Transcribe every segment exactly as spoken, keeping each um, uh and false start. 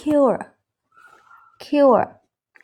cure cure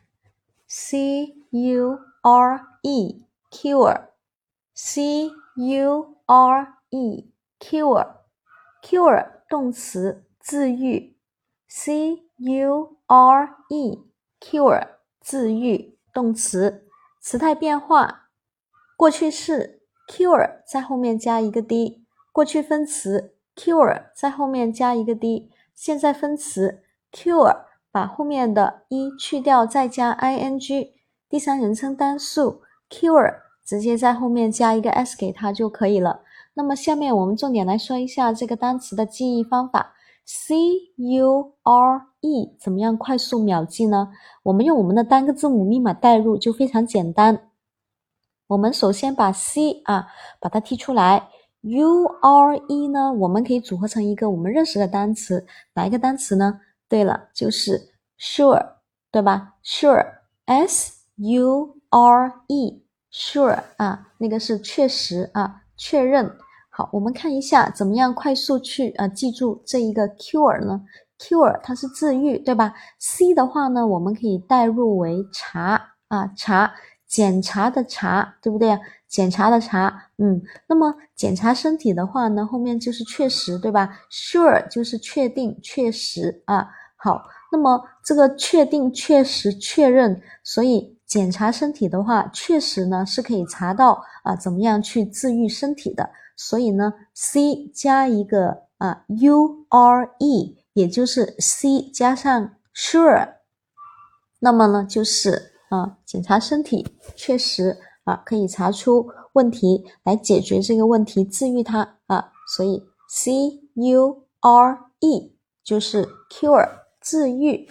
C U R E cure C U R E cure cure 动词治愈 C U R E cure 治愈动词词态变化过去式 cure 在后面加一个 d 过去分词 cure 在后面加一个 d 现在分词 cure 把后面的一去掉再加 ing 第三人称单数 cure 直接在后面加一个 s 给它就可以了。那么下面我们重点来说一下这个单词的记忆方法。C U R E 怎么样快速秒记呢？我们用我们的单个字母密码代入就非常简单。我们首先把 C 啊把它剔出来 U R E 呢我们可以组合成一个我们认识的单词，哪一个单词呢？对了，就是 sure 对吧？ Sure S U R E Sure 啊那个是确实啊确认。好，我们看一下怎么样快速去呃记住这一个 cure 呢？ cure 它是治愈对吧？ C 的话呢我们可以代入为查啊查检查的查对不对？检查的查嗯，那么检查身体的话呢后面就是确实对吧？ Sure 就是确定确实啊。好，那么这个确定确实确认，所以检查身体的话确实呢是可以查到啊怎么样去治愈身体的，所以呢 C 加一个啊 U R E 也就是 C 加上 Sure， 那么呢就是啊检查身体确实啊可以查出问题来解决这个问题治愈它啊，所以 C U R E 就是 cure 治愈。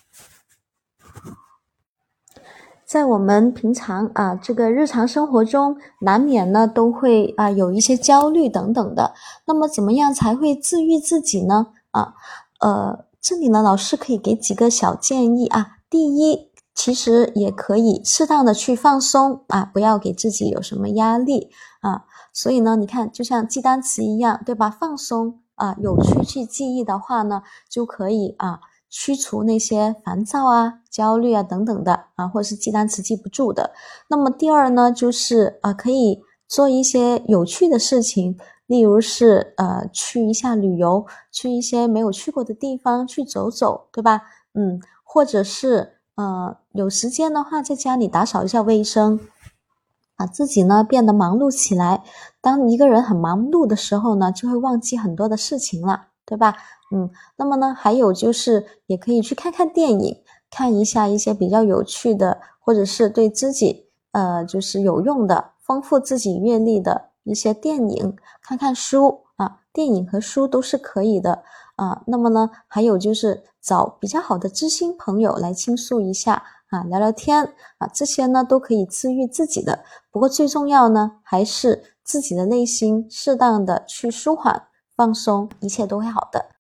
在我们平常啊这个日常生活中难免呢都会啊有一些焦虑等等的，那么怎么样才会治愈自己呢？啊呃这里呢老师可以给几个小建议啊。第一，其实也可以适当的去放松啊，不要给自己有什么压力啊。所以呢你看就像记单词一样对吧？放松啊有趣去记忆的话呢就可以啊驱除那些烦躁啊焦虑啊等等的啊，或者是记单词记不住的。那么第二呢就是啊可以做一些有趣的事情，例如是呃去一下旅游，去一些没有去过的地方去走走对吧？嗯，或者是呃有时间的话在家里打扫一下卫生，把自己呢变得忙碌起来。当一个人很忙碌的时候呢就会忘记很多的事情了对吧？嗯，那么呢还有就是也可以去看看电影，看一下一些比较有趣的或者是对自己呃就是有用的丰富自己阅历的一些电影，看看书啊，电影和书都是可以的啊。那么呢还有就是找比较好的知心朋友来倾诉一下啊，聊聊天啊，这些呢都可以治愈自己的。不过最重要呢还是自己的内心适当的去舒缓放松，一切都会好的。